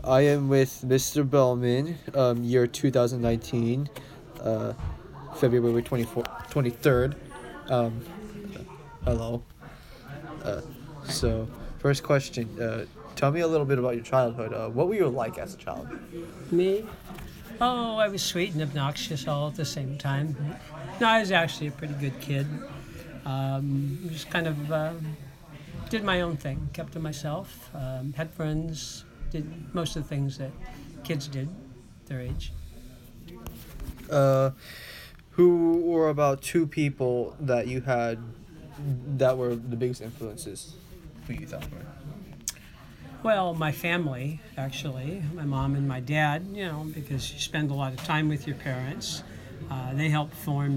I am with Mr. Bellman, year 2019, February 23rd. Um, Hello. Uh, so, first question. Tell me a little bit about your childhood. What were you like as a child? Me? Oh, I was sweet and obnoxious all at the same time. No, I was actually a pretty good kid. Just kind of did my own thing, kept to myself, had friends, did most of the things that kids did their age. Uh, who were about two people that you had that were the biggest influences? Who you thought were? Well, my family, actually, my mom and my dad, because you spend a lot of time with your parents. They help form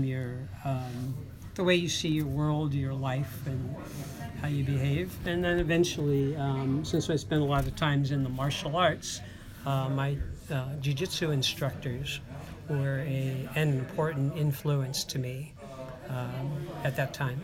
the way you see your world, your life, and how you behave. And then eventually, since I spent a lot of times in the martial arts, my jiu-jitsu instructors were an important influence to me at that time.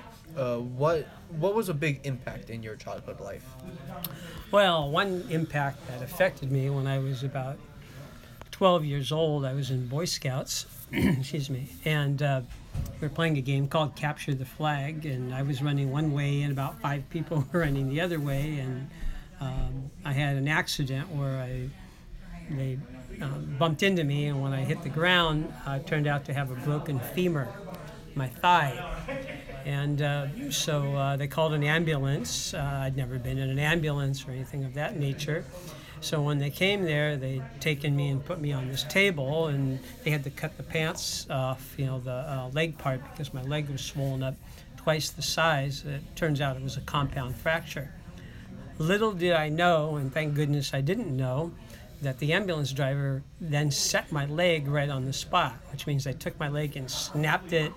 What was a big impact in your childhood life? Well, one impact that affected me when I was about 12 years old, I was in Boy Scouts, excuse me, and we were playing a game called Capture the Flag, and I was running one way, and about five people were running the other way, and I had an accident where they bumped into me, and when I hit the ground, I turned out to have a broken femur, my thigh. And so they called an ambulance. I'd never been in an ambulance or anything of that nature. So when they came there, they'd taken me and put me on this table, and they had to cut the pants off, the leg part, because my leg was swollen up twice the size. It turns out it was a compound fracture. Little did I know, and thank goodness I didn't know, that the ambulance driver then set my leg right on the spot, which means they took my leg and snapped it,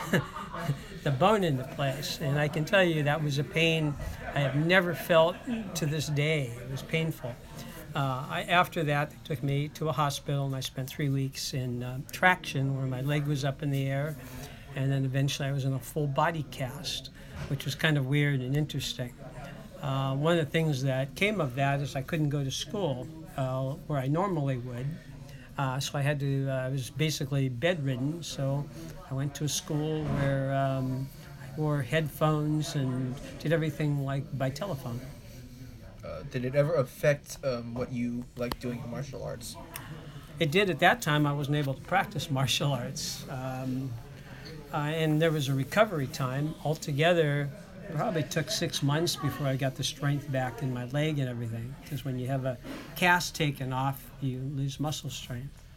the bone into place. And I can tell you that was a pain I have never felt to this day. It was painful. After that, they took me to a hospital, and I spent 3 weeks in traction, where my leg was up in the air, and then eventually I was in a full body cast, which was kind of weird and interesting. One of the things that came of that is I couldn't go to school where I normally would. So I was basically bedridden. So I went to a school where I wore headphones and did everything like by telephone. Did it ever affect what you like doing in martial arts? It did. At that time, I wasn't able to practice martial arts. And there was a recovery time. Altogether, it probably took 6 months before I got the strength back in my leg and everything. Because when you have a cast taken off, you lose muscle strength.